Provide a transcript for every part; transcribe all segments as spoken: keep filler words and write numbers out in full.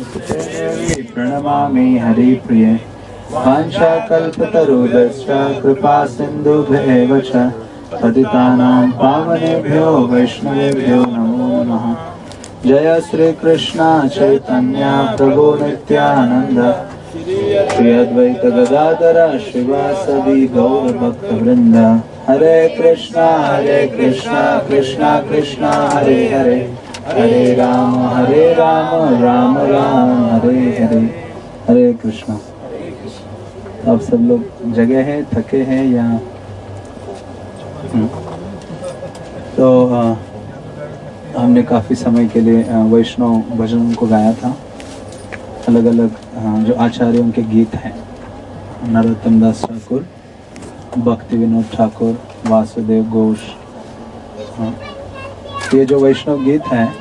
देवी प्रणमामि हरिप्रिये वाञ्छाकल्पतरुभ्यश्च कृपा सिन्धुभ्येव च पतितानां पावनेभ्यो वैष्णवेभ्यो नमो नमः। जय श्री कृष्ण चैतन्य प्रभु नित्यानंद श्री अद्वैत गदाधर श्रीवासदि गौर भक्त वृंद। हरे कृष्णा हरे कृष्णा कृष्णा कृष्णा हरे हरे हरे राम हरे राम राम राम हरे हरे। हरे कृष्णा। आप सब लोग जगे हैं, थके हैं या तो आ, हमने काफ़ी समय के लिए वैष्णव भजनों को गाया था। अलग अलग जो आचार्यों के गीत हैं, नरोत्तम दास ठाकुर, भक्ति विनोद ठाकुर, वासुदेव घोष, ये जो वैष्णव गीत हैं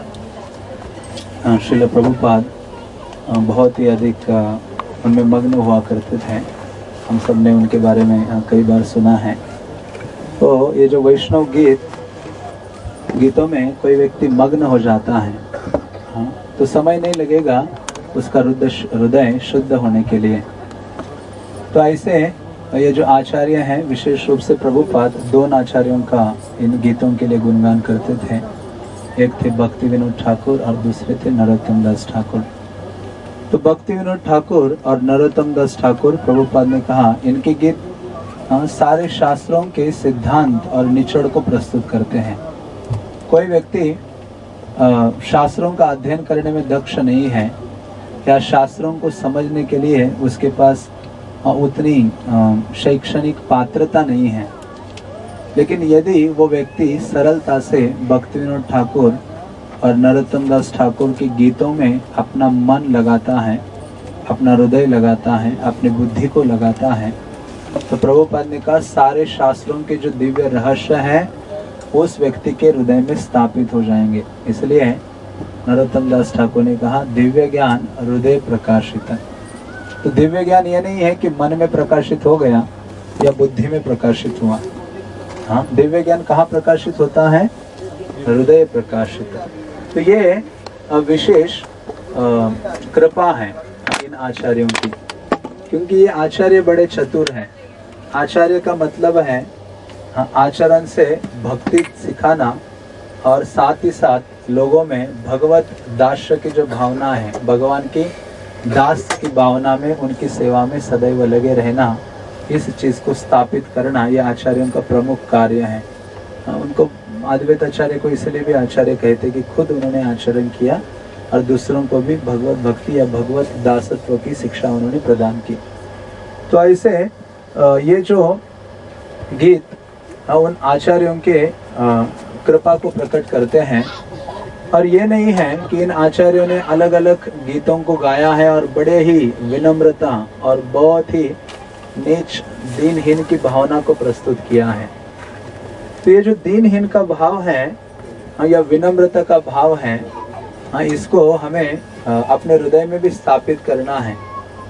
श्रील प्रभुपाद बहुत ही अधिक उनमें मग्न हुआ करते थे। हम सब ने उनके बारे में कई बार सुना है। तो ये जो वैष्णव गीत गीतों में कोई व्यक्ति मग्न हो जाता है, हाँ, तो समय नहीं लगेगा उसका हृदय शुद्ध होने के लिए। तो ऐसे ये जो आचार्य हैं, विशेष रूप से प्रभुपाद दोनों आचार्यों का इन गीतों के लिए गुणगान करते थे। एक थे भक्ति विनोद ठाकुर और दूसरे थे नरोत्तम दास ठाकुर। तो भक्ति विनोद ठाकुर और नरोत्तम दास ठाकुर, प्रभुपाद ने कहा इनके गीत हाँ, सारे शास्त्रों के सिद्धांत और निचोड़ को प्रस्तुत करते हैं। कोई व्यक्ति शास्त्रों का अध्ययन करने में दक्ष नहीं है या शास्त्रों को समझने के लिए उसके पास उतनी शैक्षणिक पात्रता नहीं है, लेकिन यदि वो व्यक्ति सरलता से भक्ति विनोद ठाकुर और नरोत्तम दास ठाकुर के गीतों में अपना मन लगाता है, अपना हृदय लगाता है, अपनी बुद्धि को लगाता है, तो प्रभुपाद ने कहा सारे शास्त्रों के जो दिव्य रहस्य है उस व्यक्ति के हृदय में स्थापित हो जाएंगे। इसलिए नरोत्तम दास ठाकुर ने कहा दिव्य ज्ञान हृदय प्रकाशित। तो दिव्य ज्ञान ये नहीं है कि मन में प्रकाशित हो गया या बुद्धि में प्रकाशित हुआ। हाँ, दिव्य ज्ञान कहाँ प्रकाशित होता है? हृदय प्रकाशित। तो ये विशेष कृपा है इन आचार्यों की, क्योंकि ये आचार्य बड़े चतुर हैं। आचार्य का मतलब है आचरण से भक्ति सिखाना और साथ ही साथ लोगों में भगवत दास्य की जो भावना है, भगवान की दास की भावना में उनकी सेवा में सदैव लगे रहना, इस चीज़ को स्थापित करना ये आचार्यों का प्रमुख कार्य है। उनको अद्वैत आचार्य को इसलिए भी आचार्य कहते कि खुद उन्होंने आचरण किया और दूसरों को भी भगवत भक्ति या भगवत दासत्व की शिक्षा उन्होंने प्रदान की। तो ऐसे ये जो गीत उन आचार्यों के कृपा को प्रकट करते हैं। और ये नहीं है कि इन आचार्यों ने अलग अलग गीतों को गाया है और बड़े ही विनम्रता और बहुत ही नीच दीनहीन की भावना को प्रस्तुत किया है। तो ये जो दीनहीन का भाव है या विनम्रता का भाव है, इसको हमें अपने हृदय में भी स्थापित करना है।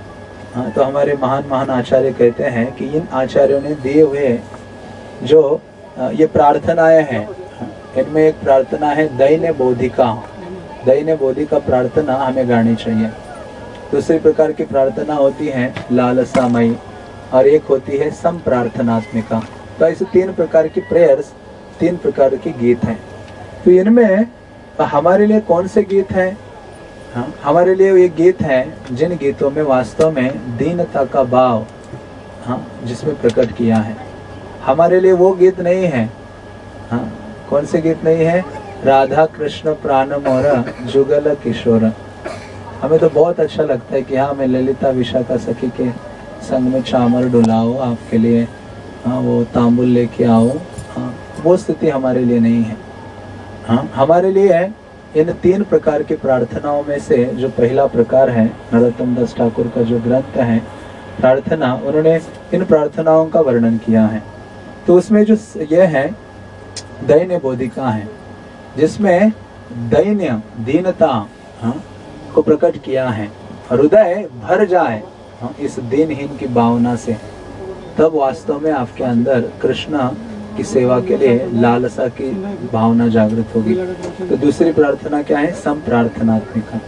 तो हमारे महान महान आचार्य कहते हैं कि इन आचार्यों ने दिए हुए जो ये प्रार्थनाएं हैं, इनमें एक प्रार्थना है दैन्य बोधिका। दैन्य बोधिका प्रार्थना हमें गानी चाहिए। दूसरी प्रकार की प्रार्थना होती है लालसामयी और एक होती है संप्रार्थनात्मिका। तो ऐसे तीन प्रकार की प्रेयर्स, तीन प्रकार के गीत हैं। तो इनमें हमारे लिए कौन से गीत हैं? हाँ, हमारे लिए ये गीत हैं जिन गीतों में वास्तव में दीनता का भाव हाँ जिसमें प्रकट किया है। हमारे लिए वो गीत नहीं है। हाँ, कौन से गीत नहीं है? राधा कृष्ण प्राण मोरा जुगल किशोर। हमें तो बहुत अच्छा लगता है कि हाँ मैं ललिता विशाखा सखी के संग में चामर डुलाओ, आपके लिए हाँ वो तांबुल लेके आओ। हाँ, वो स्थिति हमारे लिए नहीं है। हाँ, हमारे लिए है इन तीन प्रकार की प्रार्थनाओं में से जो पहला प्रकार है नरोत्तम दास ठाकुर का जो ग्रंथ है प्रार्थना, उन्होंने इन प्रार्थनाओं का वर्णन किया है। तो उसमें जो ये है दैन्य बोधिका है, जिसमें दैन्य दीनता हाँ, को प्रकट किया है। हृदय भर जाए हाँ, इस दीनहीन की भावना से, तब वास्तव में आपके अंदर कृष्ण की सेवा के लिए लालसा की भावना जागृत होगी। तो दूसरी प्रार्थना क्या है? संप्रार्थनात्मिका।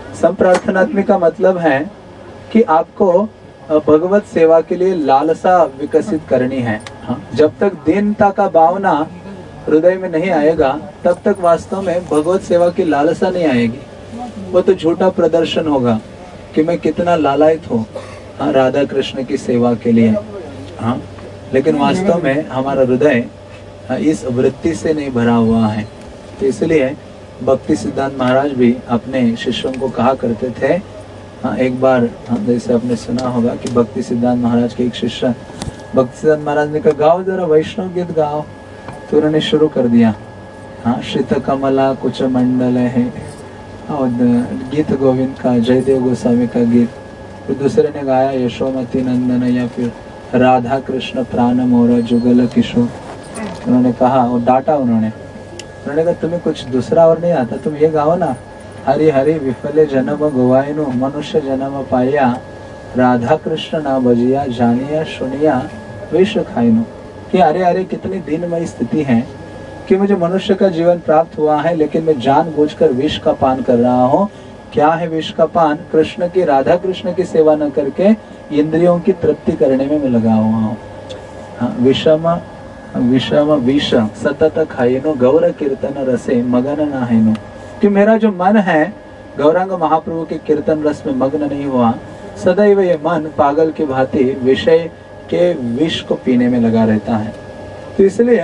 संप्रार्थनात्मिक का मतलब है कि आपको भगवत सेवा के लिए लालसा विकसित करनी है। हाँ, जब तक दीनता का भावना हृदय में नहीं आएगा तब तक वास्तव में भगवत सेवा की लालसा नहीं आएगी। वो तो झूठा प्रदर्शन होगा कि मैं कितना लालायित हूँ हाँ, राधा कृष्ण की सेवा के लिए। हाँ, लेकिन वास्तव में हमारा हृदय इस वृत्ति से नहीं भरा हुआ है। तो इसलिए भक्ति सिद्धांत महाराज भी अपने शिष्यों को कहा करते थे। हाँ, एक बार हाँ, जैसे आपने सुना होगा कि भक्ति सिद्धांत महाराज के एक शिष्य भक्ति सिद्धांत महाराज ने कहा गाओ जरा वैष्णव गीत गाओ। तो उन्होंने शुरू कर दिया हाँ, श्रित कमला कुछ मंडल है और गीत गोविंद का, जयदेव गोस्वामी का गीत। फिर दूसरे ने गाया यशोमती नंदन या फिर राधा कृष्ण प्राण मोरा जुगल किशोर। उन्होंने कहा और डांटा उन्होंने उन्होंने कहा तुम्हें कुछ दूसरा और नहीं आता, तुम ये गाओ ना, हरि हरि विफले जन्म गवाइनु मनुष्य जन्म पाया राधा कृष्ण ना बजिया जानिया सुनिया विष खाइनु। कि अरे अरे कितनी दीनमयी स्थिति है कि मुझे मनुष्य का जीवन प्राप्त हुआ है लेकिन मैं जानबूझकर विष का पान कर रहा हूँ। क्या है विष का पान? कृष्ण की, राधा कृष्ण की सेवा न करके इंद्रियों की तृप्ति करने में मैं लगा हुआ हूँ। हाँ, विषम विषम विष सतत खाइनो गौर कीर्तन रसे मगन न हैनो। कि मेरा जो मन है गौरांग महाप्रभु के कीर्तन रस में मग्न नहीं हुआ, सदैव ये मन पागल की भांति विषय के विष को पीने में लगा रहता है। तो इसलिए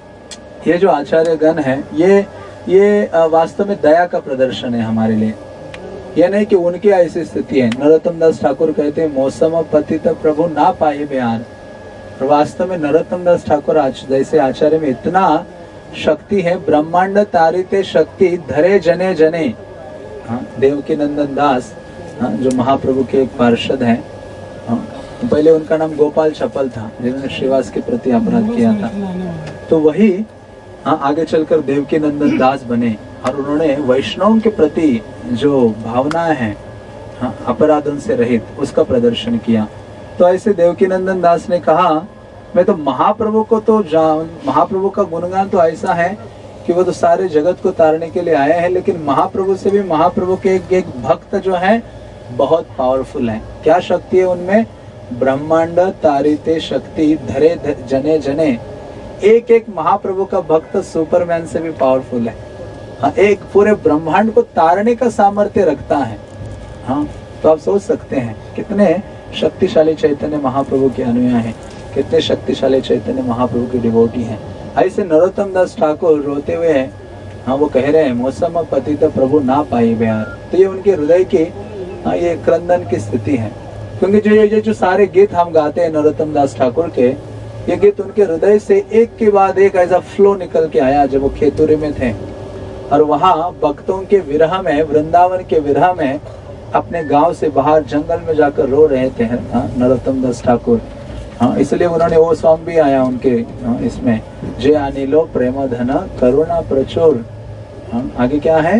ये जो आचार्य गण है ये ये वास्तव में दया का प्रदर्शन है हमारे लिए। यह नहीं कि उनकी ऐसी स्थिति है। नरोत्तम दास ठाकुर कहते हैं मौसम पतित प्रभु ना पाए बयान। और वास्तव में नरोत्तम दास ठाकुर जैसे आचार्य में इतना शक्ति है, ब्रह्मांड तारिते शक्ति धरे जने जने। हाँ, देवकी नंदन दास हाँ, जो महाप्रभु के एक पार्षद हैं। हाँ, पहले उनका नाम गोपाल चपल था जिन्होंने श्रीवास के प्रति अपराध किया था। तो वही हाँ, आगे चलकर देवकी नंदन दास बने और उन्होंने वैष्णव के प्रति जो भावनाएं हैं हाँ, अपराधों से रहित उसका प्रदर्शन किया। तो ऐसे देवकी नंदन दास ने कहा मैं तो महाप्रभु को तो जान, महाप्रभु का गुणगान तो ऐसा है कि वो तो सारे जगत को तारने के लिए आए हैं, लेकिन महाप्रभु से भी महाप्रभु के एक, एक भक्त जो है बहुत पावरफुल है। क्या शक्ति है उनमें? ब्रह्मांड तारिते शक्ति धरे जने जने। एक एक महाप्रभु का भक्त सुपरमैन से भी पावरफुल है। हाँ, एक पूरे ब्रह्मांड को तारने का सामर्थ्य रखता है। हाँ, तो आप सोच सकते हैं कितने शक्तिशाली चैतन्य महाप्रभु के अनुयायी हैं, कितने शक्तिशाली चैतन्य महाप्रभु के डिवोटी हैं। ऐसे नरोत्तम दास ठाकुर रोते हुए हैं हाँ, वो कह रहे हैं मौसम पतित प्रभु ना पाई ब्यार। तो ये उनके हृदय की हाँ, ये क्रंदन की स्थिति है। क्योंकि जो ये जो सारे गीत हम गाते हैं नरोत्तम दास ठाकुर के, ये गीत उनके हृदय से एक के बाद एक ऐसा फ्लो निकल के आया जब वो खेतुरी में थे और वहाँ भक्तों के विरह में, वृंदावन के विरह में अपने गांव से बाहर जंगल में जाकर रो रहे थे हाँ, नरोत्तम दास ठाकुर। हाँ, इसलिए उन्होंने वो सॉन्ग भी आया उनके हाँ, इसमें जय अनिलो प्रेम धन करुणा प्रचुर। हाँ, आगे क्या है?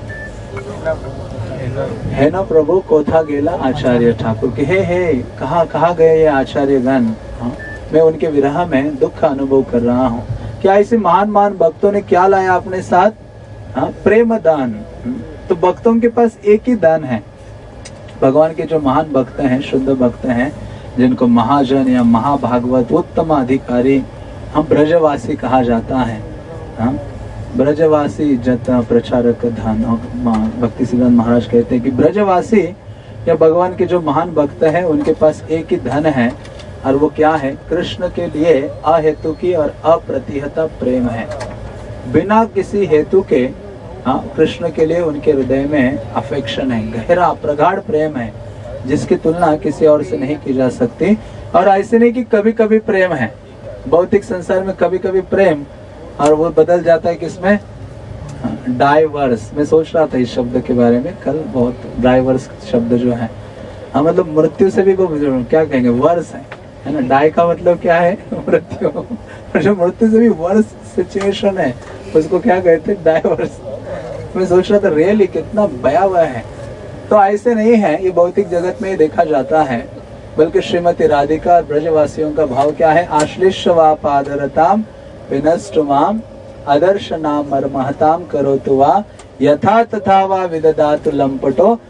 है ना प्रभु कोथा गेला आचार्य ठाकुर के हे हे कहाँ कहाँ गए ये आचार्य गण। हाँ, मैं उनके विरह में दुख का अनुभव कर रहा हूँ। क्या ऐसे महान महान भक्तों ने क्या लाया अपने साथ? हाँ, प्रेम दान। तो भक्तों के पास एक ही दान है। भगवान के जो महान भक्त हैं, शुद्ध भक्त हैं, जिनको महाजन या महाभागवत उत्तम अधिकारी हम ब्रजवासी कहा जाता है। हाँ, ब्रजवासी जत प्रचारक धन। भक्ति सिद्धांत महाराज कहते हैं कि ब्रजवासी या भगवान के जो महान भक्त हैं उनके पास एक ही धन है और वो क्या है? कृष्ण के लिए अहेतु की और अप्रतिहत प्रेम है। बिना किसी हेतु के हाँ, कृष्ण के लिए उनके हृदय में अफेक्शन है, गहरा प्रगाढ़ प्रेम है जिसकी तुलना किसी और से नहीं की जा सकती। और ऐसे नहीं कि कभी कभी प्रेम है। भौतिक संसार में कभी कभी प्रेम और वो बदल जाता है किसमें? डाइवर्स। मैं सोच रहा था इस शब्द के बारे में कल, बहुत डाइवर्स शब्द जो है हाँ, मतलब मृत्यु से भी वो क्या कहेंगे? वर्स है, है ना। डाई का मतलब क्या है? मृत्यु। जो मृत्यु से भी वर्स सिचुएशन है उसको क्या कहते हैं? डाइवर्स। मैं सोच रहा था रियली कितना भयावह है। तो ऐसे नहीं है, ये भौतिक जगत में देखा जाता है, बल्कि श्रीमती राधिका और ब्रजवासियों का भाव क्या है? आश्लिष वा पादरताम विनष्टुमाम आदर्श नाम मर्महताम करोतु वा यथा तथा वा विददातु लंपटो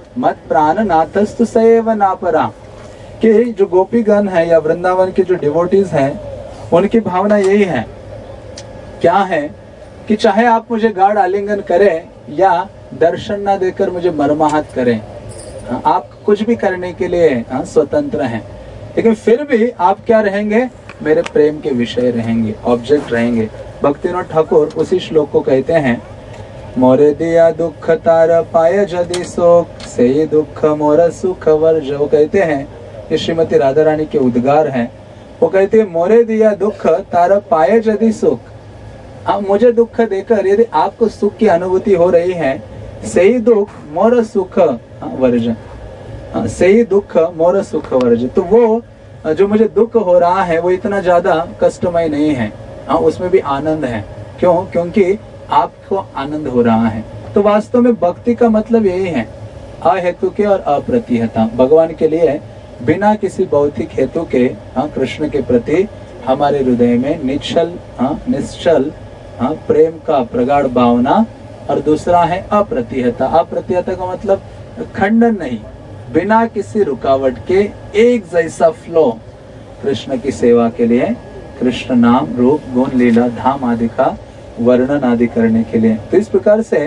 मत प्राण नाथस्तु सएव नापरा, कि जो गोपीगण है या वृंदावन के जो डिवोटीज हैं उनकी भावना यही है, क्या है कि चाहे आप मुझे गाढ़ आलिंगन करें या दर्शन ना देकर मुझे मर्माहत करें, आप कुछ भी करने के लिए स्वतंत्र हैं, लेकिन फिर भी आप क्या रहेंगे, मेरे प्रेम के विषय रहेंगे, ऑब्जेक्ट रहेंगे। भक्तिनाथ ठाकुर उसी श्लोक को कहते हैं, मोरे दिया दुख तार पाए जदि शोक, से दुख मोर सुख वर्ज। वो कहते हैं, ये श्रीमती राधा रानी के उद्गार हैं। वो कहते हैं, मोरे दिया दुख तार पाए जदि सुख, आप मुझे दुख देकर यदि आपको सुख की अनुभूति हो रही है, सही दुख मोर सुख वर्ज, सही दुख मोर सुख वर्ज। तो वो जो मुझे दुख हो रहा है वो इतना ज्यादा कष्टमय नहीं है, हाँ उसमें भी आनंद है। क्यों? क्योंकि आपको आनंद हो रहा है। तो वास्तव में भक्ति का मतलब यही है, अहेतु के और अप्रतिहता, भगवान के लिए बिना किसी भौतिक हेतु के, हाँ कृष्ण के प्रति हमारे हृदय में निश्चल हाँ निश्चल हाँ प्रेम का प्रगाढ़ भावना। और दूसरा है अप्रतिहता। अप्रतिहता का मतलब खंडन नहीं, बिना किसी रुकावट के एक जैसा फ्लो कृष्ण की सेवा के लिए, कृष्ण नाम रूप गुण लीला धाम आदि का वर्णन आदि करने के लिए। तो इस प्रकार से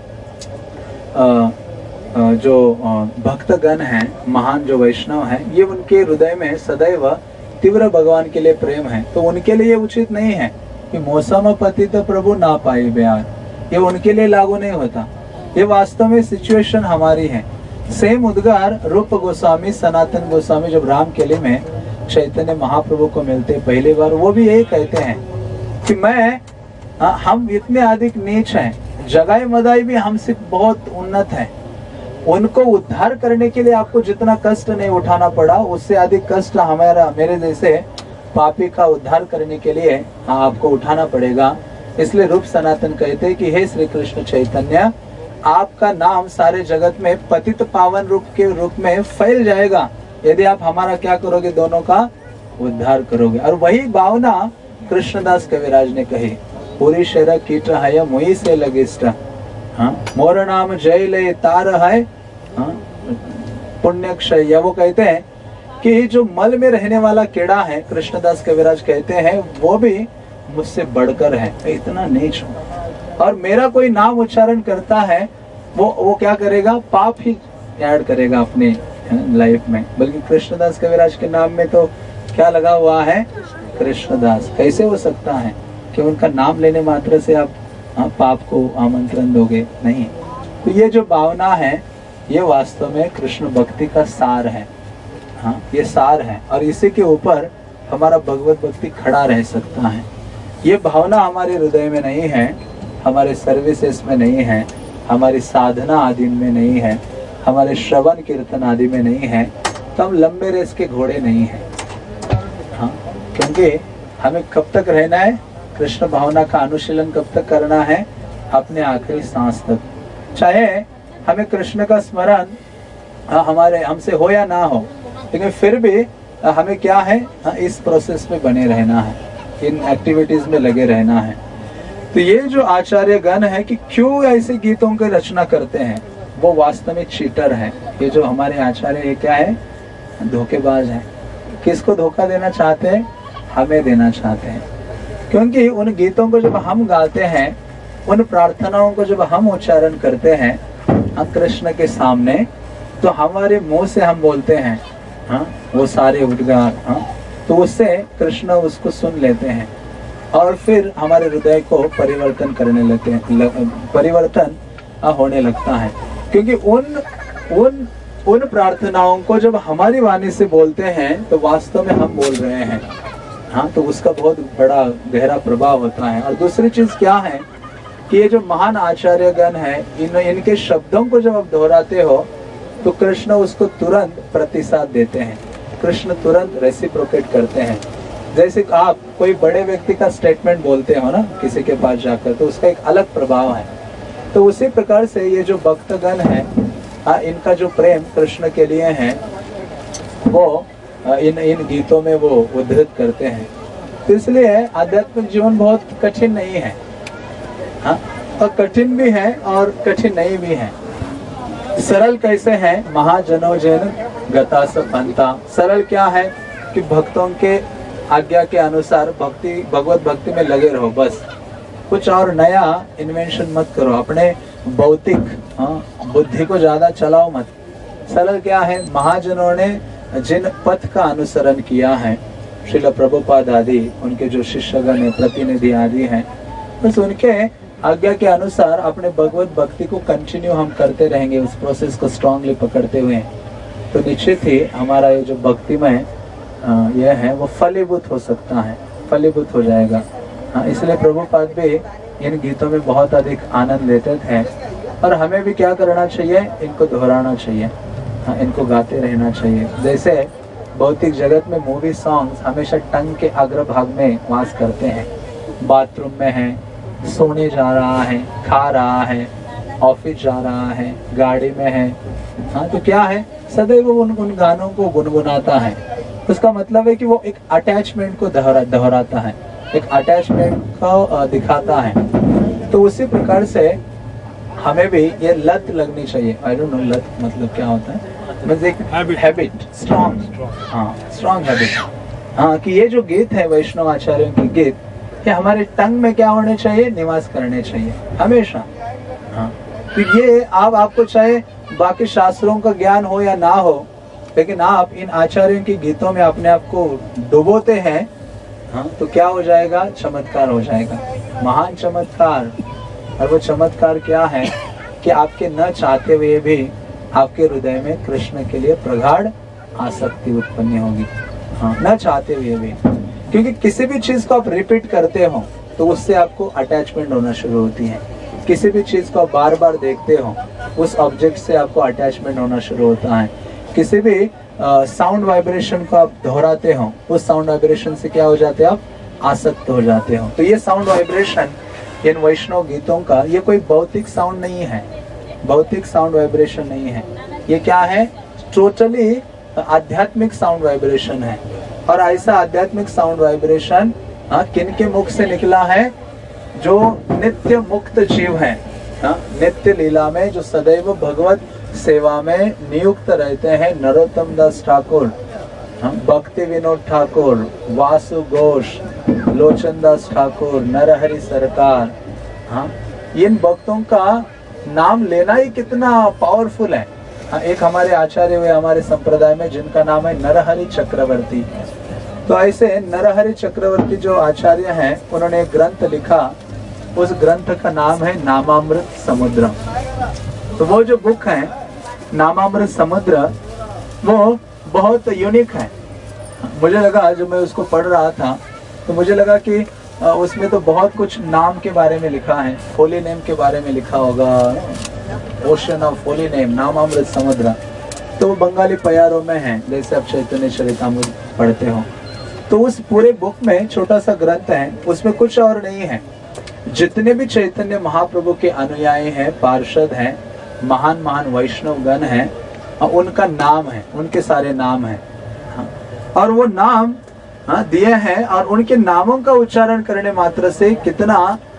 आ, जो भक्तगण हैं, महान जो वैष्णव हैं, ये उनके हृदय में सदैव तीव्र भगवान के लिए प्रेम है। तो उनके लिए उचित नहीं है कि मौसम पतित प्रभु ना पाए प्यार, ये उनके लिए लागू नहीं होता। ये वास्तव में सिचुएशन हमारी है। सेम उद्गार रूप गोस्वामी, सनातन गोस्वामी जब राम केली में चैतन्य महाप्रभु को मिलते पहली बार, वो भी यही कहते हैं कि मैं आ, हम इतने अधिक नीच हैं, जगाई मदाई भी हमसे बहुत उन्नत है, उनको उद्धार करने के लिए आपको जितना कष्ट नहीं उठाना पड़ा, उससे अधिक कष्ट हमारा मेरे जैसे पापी का उद्धार करने के लिए हाँ आपको उठाना पड़ेगा। इसलिए रूप सनातन कहते हैं कि हे श्री कृष्ण चैतन्य, आपका नाम सारे जगत में पतित पावन रूप के रूप में फैल जाएगा यदि आप हमारा क्या करोगे, दोनों का उद्धार करोगे। और वही भावना कृष्णदास कविराज ने कही, पूरी शहर कीट है मुई से लगिष्ट, हाँ मोर नाम जय ले तार है हाँ पुण्य क्षय। वो कहते हैं कि जो मल में रहने वाला कीड़ा है, कृष्णदास कविराज कहते हैं, वो भी मुझसे बढ़कर है, इतना नीच हूँ। और मेरा कोई नाम उच्चारण करता है, वो वो क्या करेगा, पाप ही ऐड करेगा अपने लाइफ में। बल्कि कृष्णदास कविराज के नाम में तो क्या लगा हुआ है, कृष्णदास। कैसे हो सकता है कि उनका नाम लेने मात्र से आप हाँ, पाप को आमंत्रण दोगे? नहीं। तो ये जो भावना है, ये वास्तव में कृष्ण भक्ति का सार है। हाँ ये सार है, और इसी के ऊपर हमारा भगवत भक्ति खड़ा रह सकता है। ये भावना हमारे हृदय में नहीं है, हमारे सर्विसेज में नहीं है, हमारी साधना आदि में नहीं है, हमारे श्रवण कीर्तन आदि में नहीं है, तो हम लंबे रेस के घोड़े नहीं हैं। हाँ, क्योंकि हमें कब तक रहना है, कृष्ण भावना का अनुशीलन कब तक करना है, अपने आखिरी सांस तक। चाहे हमें कृष्ण का स्मरण हमारे हमसे हो या ना हो, लेकिन फिर भी हमें क्या है, इस प्रोसेस में बने रहना है, इन एक्टिविटीज में लगे रहना है। तो ये जो आचार्य गण है कि क्यों ऐसे गीतों की रचना करते हैं, वो वास्तव में चीटर है। ये जो हमारे आचार्य ये क्या है, धोखेबाज है। किसको धोखा देना चाहते हैं? हमें देना चाहते हैं। क्योंकि उन गीतों को जब हम गाते हैं, उन प्रार्थनाओं को जब हम उच्चारण करते हैं हाँ कृष्ण के सामने, तो हमारे मुंह से हम बोलते हैं हाँ वो सारे उद्गार, हाँ तो उससे कृष्ण उसको सुन लेते हैं और फिर हमारे हृदय को परिवर्तन करने लगते हैं, परिवर्तन होने लगता है। क्योंकि उन उन उन प्रार्थनाओं को जब हमारी वाणी से बोलते हैं तो वास्तव में हम बोल रहे हैं, हाँ तो उसका बहुत बड़ा गहरा प्रभाव होता है। और दूसरी चीज क्या है कि ये जो महान आचार्यगण है, इन इनके शब्दों को जब आप दोहराते हो तो कृष्ण उसको तुरंत प्रतिसाद देते हैं, कृष्ण तुरंत रेसिप्रोकेट करते हैं। जैसे आप कोई बड़े व्यक्ति का स्टेटमेंट बोलते हो ना किसी के पास जाकर, तो उसका एक अलग प्रभाव है। तो उसी प्रकार से ये जो भक्तगण है, हाँ इनका जो प्रेम कृष्ण के लिए है, वो इन इन गीतों में वो उद्धृत करते हैं। तो इसलिए आध्यात्मिक जीवन बहुत कठिन नहीं है, हाँ और कठिन भी है और कठिन नहीं भी है। सरल कैसे हैं? महाजनो जन गता स पंथा। सरल क्या है कि भक्तों के आज्ञा के अनुसार भक्ति भगवत भक्ति में लगे रहो, बस कुछ और नया इन्वेंशन मत करो, अपने भौतिक हाँ बुद्धि को ज्यादा चलाओ मत। सरल क्या है? महाजनों ने जिन पथ का अनुसरण किया है, श्रील प्रभुपाद आदि उनके जो शिष्यगण है, प्रतिनिधि आदि हैं, बस उनके आज्ञा के अनुसार अपने भगवत भक्ति को कंटिन्यू हम करते रहेंगे, उस प्रोसेस को स्ट्रांगली पकड़ते हुए, तो निश्चित ही हमारा ये जो भक्तिमय यह है वो फलीभूत हो सकता है, फलीभूत हो जाएगा। हाँ, इसलिए प्रभुपाद भी इन गीतों में बहुत अधिक आनंद लेते थे और हमें भी क्या करना चाहिए? इनको दोहराना चाहिए, हाँ, इनको गाते रहना चाहिए। जैसे भौतिक जगत में मूवी सॉन्ग्स हमेशा टंग के अग्रभाग में वास करते हैं, बाथरूम में है, सोने जा रहा है, खा रहा है, ऑफिस जा रहा है, गाड़ी में है, हाँ, तो क्या है? सदैव उन उन गानों को गुनगुनाता है। उसका मतलब है कि वो एक अटैचमेंट को दोहरा दोहराता है, एक अटैचमेंट को दिखाता है। तो उसी प्रकार से हमें भी ये लत लगनी चाहिए। आई डोंट नो लत मतलब क्या होता है, मतलब एक हैबिट, स्ट्रॉन्ग, हाँ स्ट्रॉन्ग हैबिट, हाँ, कि ये जो गीत है वैष्णव आचार्यों के गीत, ये हमारे टंग में क्या होने चाहिए? निवास करने चाहिए हमेशा। हाँ, तो ये आप आपको चाहे बाकी शास्त्रों का ज्ञान हो या ना हो, लेकिन आप इन आचार्यों के गीतों में अपने आप को डुबोते हैं, हाँ, तो क्या हो जाएगा? चमत्कार हो जाएगा, महान चमत्कार। और वो चमत्कार क्या है कि आपके न चाहते हुए भी आपके हृदय में कृष्ण के लिए प्रगाढ़ आसक्ति उत्पन्न होगी, हाँ, न चाहते हुए भी। क्योंकि किसी भी चीज को आप रिपीट करते हो तो उससे आपको अटैचमेंट होना शुरू होती है। किसी भी चीज को आप बार बार देखते हो, उस ऑब्जेक्ट से आपको अटैचमेंट होना शुरू होता है। किसी भी साउंड वाइब्रेशन को आप दोहराते हो, उस साउंड वाइब्रेशन से क्या हो जाते हो? आप आसक्त हो जाते हो। तो ये साउंड वाइब्रेशन इन वैष्णव गीतों का, ये कोई भौतिक साउंड नहीं है, भौतिक साउंड वाइब्रेशन नहीं है, ये क्या है? टोटली आध्यात्मिक साउंड वाइब्रेशन है। और ऐसा आध्यात्मिक साउंड वाइब्रेशन हाँ किन के मुख से निकला है? जो नित्य मुक्त जीव हैं, हाँ, नित्य लीला में जो सदैव भगवत सेवा में नियुक्त रहते हैं, नरोत्तम दास ठाकुर, भक्ति विनोद ठाकुर, वासु घोष, लोचन दास ठाकुर, नरहरि सरकार, हाँ, इन भक्तों का नाम लेना ही कितना पावरफुल है। हाँ, एक हमारे आचार्य हुए हमारे संप्रदाय में जिनका नाम है नरहरि चक्रवर्ती। तो ऐसे नरहरि चक्रवर्ती जो आचार्य हैं, उन्होंने एक ग्रंथ लिखा, उस ग्रंथ का नाम है नामामृत समुद्र। तो वो जो बुक है नामामृत समुद्र, वो बहुत यूनिक है। मुझे लगा जब मैं उसको पढ़ रहा था तो मुझे लगा कि उसमें तो बहुत कुछ नाम के बारे में लिखा है, होली नेम के बारे में लिखा होगा, ओशन ऑफ होली नेम, नामामृत समुद्र। तो बंगाली प्यारों में है, जैसे आप चैतन्य चरितामृत पढ़ते हो। तो उस पूरे बुक में छोटा सा ग्रंथ है, उसमें कुछ और नहीं है। जितने भी चैतन्य महाप्रभु के अनुयायी हैं, पार्षद हैं, महान महान वैष्णव गण हैं, उनका नाम है, उनके सारे नाम हैं, हाँ। और वो नाम हाँ दिए हैं, और उनके नामों का उच्चारण करने मात्र से कितना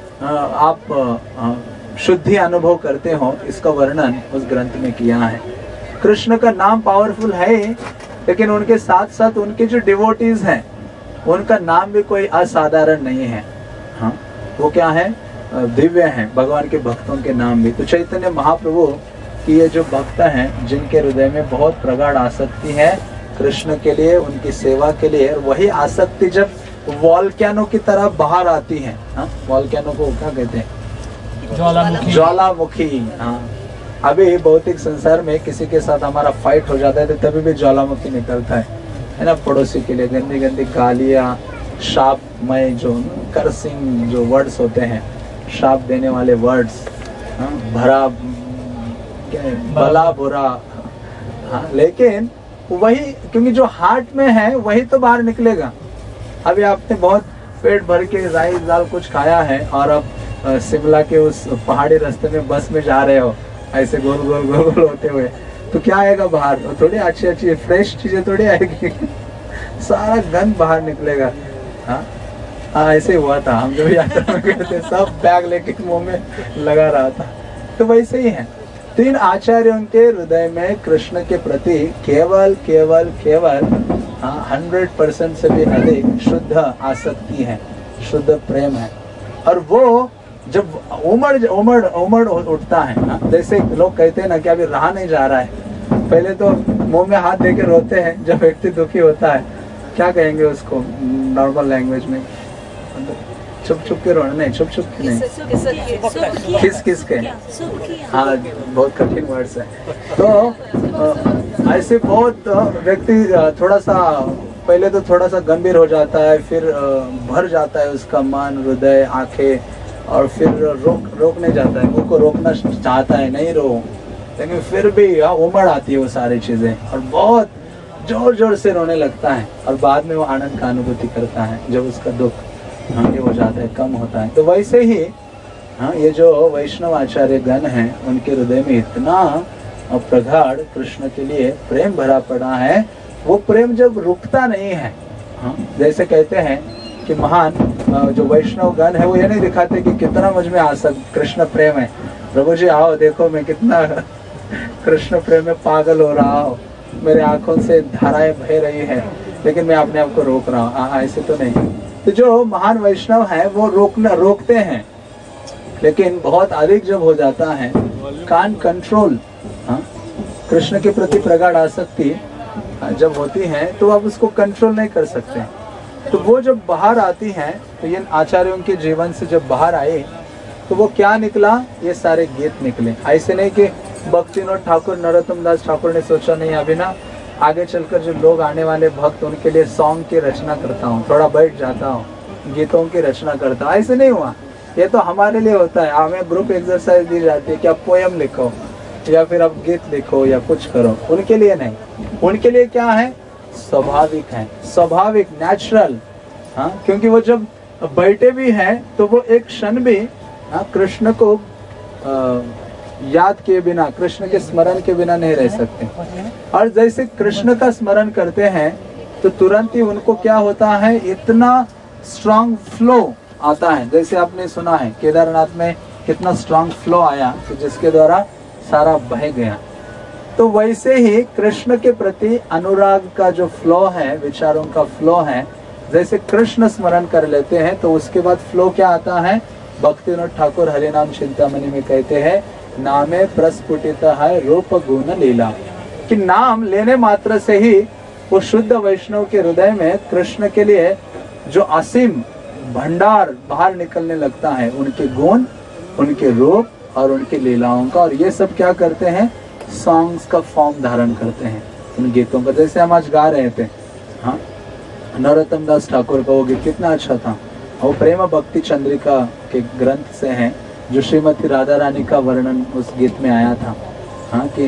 आप शुद्धि अनुभव करते हो, इसका वर्णन उस ग्रंथ में किया है। कृष्ण का नाम पावरफुल है, लेकिन उनके साथ साथ उनके जो डिवोटीज हैं, उनका नाम भी कोई असाधारण नहीं है, हाँ, वो क्या है? दिव्य हैं, भगवान के भक्तों के नाम भी। तो चैतन्य महाप्रभु की ये जो भक्त हैं, जिनके हृदय में बहुत प्रगाढ़ आसक्ति है कृष्ण के लिए, उनकी सेवा के लिए, वही आसक्ति जब वॉल्केनो की तरह बाहर आती है, हाँ, वॉल्केनो को क्या कहते हैं? ज्वालामुखी, ज्वालामुखी, हाँ। अभी भौतिक संसार में किसी के साथ हमारा फाइट हो जाता है तो तभी भी ज्वालामुखी निकलता है, है ना, पड़ोसी के लिए गंदी गंदी गालियाँ, शापमय जो कर्सिंग जो वर्ड्स होते हैं, शाप देने वाले वर्ड्स, हाँ, भरा क्या है, भला बुरा, हाँ, लेकिन वही, क्योंकि जो हार्ट में है वही तो बाहर निकलेगा। अभी आपने बहुत पेट भर के राइस दाल कुछ खाया है और अब शिमला के उस पहाड़ी रास्ते में बस में जा रहे हो, ऐसे गोल गोल गोल गोल होते हुए, तो क्या आएगा बाहर? थोड़ी अच्छी अच्छी फ्रेश चीजें थोड़ी आएगी सारा गंद बाहर निकलेगा। हाँ हाँ, ऐसे हुआ था, हम जब यात्रा में गए थे, सब बैग लेके मुंह में लगा रहा था। तो वैसे ही है, तीन आचार्यों के हृदय में कृष्ण के प्रति केवल केवल केवल हंड्रेड परसेंट से भी अधिक शुद्ध आसक्ति है, शुद्ध प्रेम है। और वो जब उमड़ उमड़ उमड़ उठता है, जैसे लोग कहते हैं ना कि अभी रहा नहीं जा रहा है, पहले तो मुंह में हाथ देके रोते हैं जब व्यक्ति दुखी होता है, क्या कहेंगे उसको नॉर्मल लैंग्वेज में? छुप छुप के रोना नहीं, छुप छुप के नहीं, किस किस के, हाँ बहुत कठिन वर्ड्स है। तो ऐसे बहुत व्यक्ति थोड़ा सा पहले तो थोड़ा सा गंभीर हो जाता है, फिर भर जाता है उसका मन, हृदय, आंखें, और फिर रोक रोकने जाता है, मुंह को रोकना चाहता है, नहीं रो, लेकिन फिर भी उमड़ आती है वो सारी चीजें और बहुत जोर जोर से रोने लगता है, और बाद में वो आनंद का अनुभूति करता है जब उसका दुख हाँ ये हो जाता है, कम होता है। तो वैसे ही हाँ ये जो वैष्णव आचार्य गण हैं, उनके हृदय में इतना प्रगाढ़ कृष्ण के लिए प्रेम भरा पड़ा है, वो प्रेम जब रुकता नहीं है। हाँ जैसे कहते हैं कि महान जो वैष्णव गण है वो ये नहीं दिखाते कि कितना मुझ में आसक्त कृष्ण प्रेम है, प्रभु जी आओ देखो मैं कितना कृष्ण प्रेम में पागल हो रहा हूँ, मेरे आंखों से धाराएं बह रही है, लेकिन मैं अपने आप को रोक रहा हूँ, ऐसे तो नहीं। तो जो महान वैष्णव है वो रोकना रोकते हैं, लेकिन बहुत अधिक जब हो जाता है, कान कंट्रोल, हाँ कृष्ण के प्रति प्रगाढ़ आसक्ति जब होती है तो आप उसको कंट्रोल नहीं कर सकते। तो वो जब बाहर आती हैं, तो ये आचार्यों के जीवन से जब बाहर आए तो वो क्या निकला, ये सारे गीत निकले। ऐसे नहीं कि भक्तिविनोद ठाकुर, नरोत्तम दास ठाकुर ने सोचा नहीं अभी ना आगे चलकर जो लोग आने वाले भक्त उनके लिए सॉन्ग की रचना करता हूँ, थोड़ा बैठ जाता हूँ, गीतों की रचना करता हूँ, ऐसे नहीं हुआ। ये तो हमारे लिए होता है, हमें ग्रुप एक्सरसाइज दी जाती है कि आप पोयम लिखो या फिर आप गीत लिखो या कुछ करो, उनके लिए नहीं। उनके लिए क्या है, स्वाभाविक है, स्वाभाविक, नेचुरल। हाँ क्योंकि वो जब बैठे भी हैं तो वो एक क्षण भी हाँ कृष्ण को आ, याद किए बिना, कृष्ण के स्मरण के बिना नहीं रह सकते। और जैसे कृष्ण का स्मरण करते हैं तो तुरंत ही उनको क्या होता है, इतना स्ट्रॉन्ग फ्लो आता है। जैसे आपने सुना है केदारनाथ में कितना स्ट्रॉन्ग फ्लो आया कि जिसके द्वारा सारा बह गया। तो वैसे ही कृष्ण के प्रति अनुराग का जो फ्लो है, विचारों का फ्लो है, जैसे कृष्ण स्मरण कर लेते हैं तो उसके बाद फ्लो क्या आता है, भक्तिविनोद ठाकुर हरिनाम चिंतामणि में कहते हैं, नामे प्रस्फुटित है रूप गुण लीला, कि नाम लेने मात्र से ही वो शुद्ध वैष्णव के हृदय में कृष्ण के लिए जो असीम भंडार बाहर निकलने लगता है, उनके गुण, उनके रूप और उनकी लीलाओं का। और ये सब क्या करते हैं, सॉन्ग्स का फॉर्म धारण करते हैं उन गीतों का। जैसे हम आज गा रहे थे हाँ नरोत्तम दास ठाकुर का वो गीत कितना अच्छा था, वो प्रेम भक्ति चंद्रिका के ग्रंथ से हैं, जो श्रीमती राधा रानी का वर्णन उस गीत में आया था। हाँ कि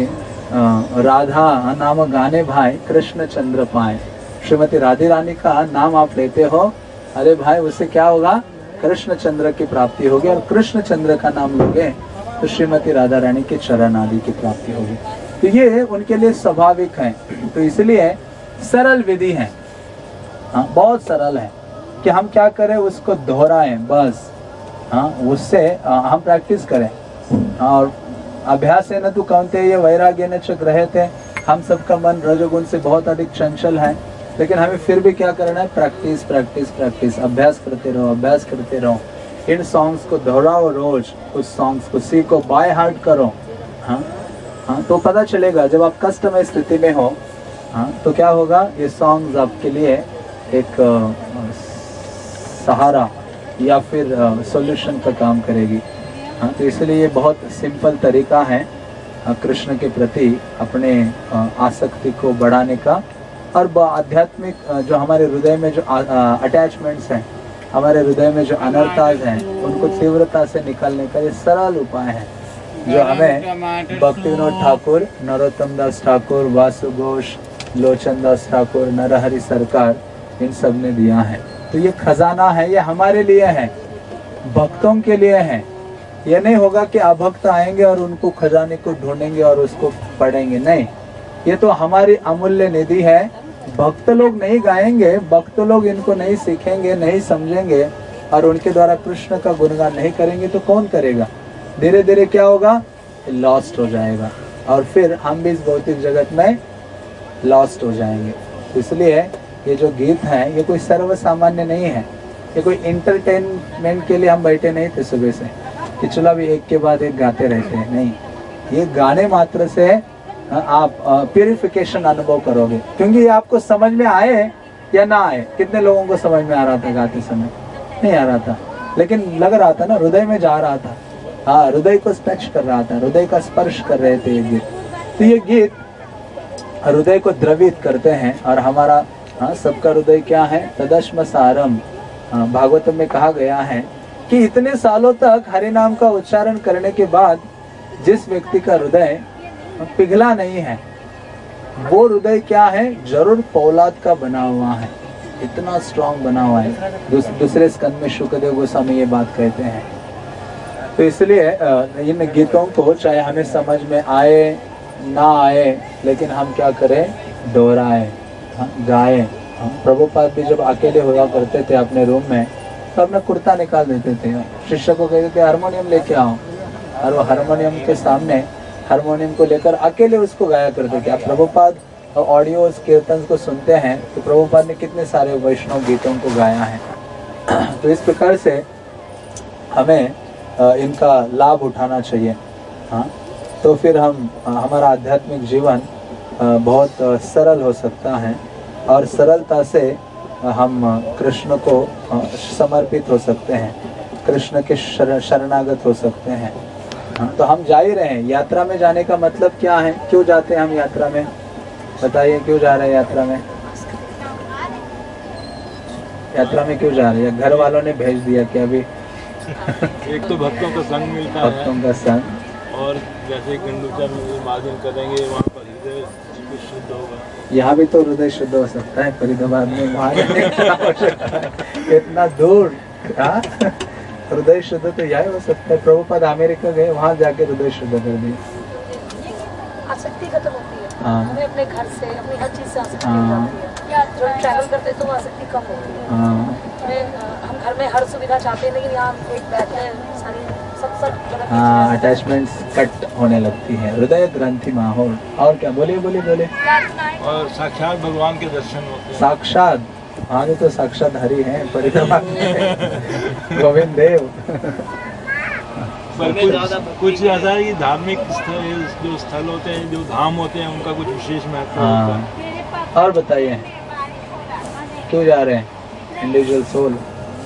राधा नाम गाने भाई कृष्ण चंद्र पाए, श्रीमती राधे रानी का नाम आप लेते हो, अरे भाई उससे क्या होगा, कृष्ण चंद्र की प्राप्ति होगी, और कृष्ण चंद्र का नाम लोगे तो श्रीमती राधा रानी के चरण आदि की प्राप्ति होगी। तो ये उनके लिए स्वाभाविक है। तो इसलिए सरल विधि है, हाँ बहुत सरल है कि हम क्या करें, उसको दोहराएं बस। हाँ उससे हम प्रैक्टिस करें, और अभ्यास है न तो कौनते ये वैराग्य न च ग्रहते। हम सबका मन रजोगुण से बहुत अधिक चंचल है, लेकिन हमें फिर भी क्या करना है, प्रैक्टिस प्रैक्टिस प्रैक्टिस, अभ्यास करते रहो, अभ्यास करते रहो। इन सॉन्ग्स को दोहराओ रोज, उस सॉन्ग्स को सीखो, बाय हार्ट करो। हाँ हाँ तो पता चलेगा जब आप कष्टमय स्थिति में हो, हाँ तो क्या होगा, ये सॉन्ग्स आपके लिए एक सहारा या फिर सॉल्यूशन का काम करेगी। हाँ तो इसलिए ये बहुत सिंपल तरीका है कृष्ण के प्रति अपने आसक्ति को बढ़ाने का, और आध्यात्मिक जो हमारे हृदय में जो अटैचमेंट्स हैं, हमारे हृदय में जो अनर्थाज हैं, उनको तीव्रता से निकालने का ये सरल उपाय है, जो हमें भक्तिविनोद ठाकुर, नरोत्तम दास ठाकुर, वासु घोष, लोचन दास ठाकुर, नरहरि सरकार, इन सब ने दिया है। तो ये खजाना है, ये हमारे लिए है, भक्तों के लिए है। ये नहीं होगा कि अभक्त आएंगे और उनको खजाने को ढूंढेंगे और उसको पढ़ेंगे, नहीं, ये तो हमारी अमूल्य निधि है। भक्त लोग नहीं गाएंगे, भक्त लोग इनको नहीं सीखेंगे, नहीं समझेंगे और उनके द्वारा कृष्ण का गुणगान नहीं करेंगे तो कौन करेगा। धीरे धीरे क्या होगा, लॉस्ट हो जाएगा और फिर हम भी इस भौतिक जगत में लॉस्ट हो जाएंगे। इसलिए ये जो गीत हैं ये कोई सर्व सामान्य नहीं है, ये कोई इंटरटेनमेंट के लिए हम बैठे नहीं थे सुबह से कि चलो अभी एक के बाद एक गाते रहते हैं, नहीं। ये गाने मात्र से आप प्यूरिफिकेशन अनुभव करोगे, क्योंकि ये आपको समझ में आए या ना आए। कितने लोगों को समझ में आ रहा था गाते समय? नहीं आ रहा था, लेकिन लग रहा था ना, हृदय में जा रहा था। हाँ, हृदय को टच कर रहा था, हृदय का स्पर्श कर रहे थे ये गीत। तो ये गीत हृदय को द्रवित करते हैं और हमारा हाँ सबका हृदय क्या है? तदश्म सारम। हाँ, भागवत में कहा गया है कि इतने सालों तक हरि नाम का उच्चारण करने के बाद जिस व्यक्ति का हृदय पिघला नहीं है, वो हृदय क्या है? जरूर पौलाद का बना हुआ है, इतना स्ट्रांग बना हुआ है। दूस, दूसरे स्कंद में शुकदेव गोस्वामी ये बात कहते हैं। तो इसलिए इन गीतों को चाहे हमें समझ में आए ना आए, लेकिन हम क्या करें? दोहराए, गाए। प्रभुपाद भी जब अकेले हुआ करते थे अपने रूम में तो अपना कुर्ता निकाल देते थे, शिष्य को कहते थे हारमोनियम लेके आओ, और वो हारमोनियम के सामने हारमोनियम को लेकर अकेले उसको गाया करते थे। आप प्रभुपाद ऑडियो कीर्तन को सुनते हैं तो प्रभुपाद ने कितने सारे वैष्णव गीतों को गाया है। तो इस प्रकार से हमें इनका लाभ उठाना चाहिए। हाँ, तो फिर हम हमारा आध्यात्मिक जीवन बहुत सरल हो सकता है और सरलता से हम कृष्ण को समर्पित हो सकते हैं, कृष्ण के शरणागत हो सकते हैं। हाँ, तो हम जा ही रहे हैं। यात्रा में जाने का मतलब क्या है? क्यों जाते हैं हम यात्रा में? बताइए, क्यों जा रहे हैं यात्रा में? यात्रा में क्यों जा रहे हैं? घर वालों ने भेज दिया कि अभी एक तो भक्तों का संग मिलता है, भक्तों का संग, और जैसे गंडूचा में मार्जन करेंगे वहाँ पर हृदय शुद्ध होगा। यहाँ भी तो हृदय शुद्ध हो सकता है, फरीदाबाद में वहाँ इतना दूर हृदय शुद्ध तो यही हो सकता है। प्रभुपाद अमेरिका गए, वहाँ जाके हृदय शुद्ध कर दिए। आसक्ति खत्म होती है। हाँ, हमें अपने घर से अपनी हर चीज से आसक्ति हो जाती है। या जब ट्रैवल करते हैं तो आसक्ति कम होती है। हाँ, हम घर में हर सुविधा चाहते हैं, लेकिन यहाँ एक बैठे सारी सब सब हाँ, अटैचमेंट्स कट होने लगती है, हृदय ग्रंथि माहौल। और क्या? बोलिए बोलिए बोलिए। और साक्षात भगवान के दर्शन होते हैं। साक्षात, हाँ, तो साक्षात हरि हैं परिक्रमा गोविंद देव। पर कुछ कुछ ऐसा है कि धार्मिक स्थल जो स्थल होते हैं, जो धाम होते हैं, उनका कुछ विशेष महत्व होता है। और बताइए क्यों जा रहे हैं? इंडिविजुअल सोल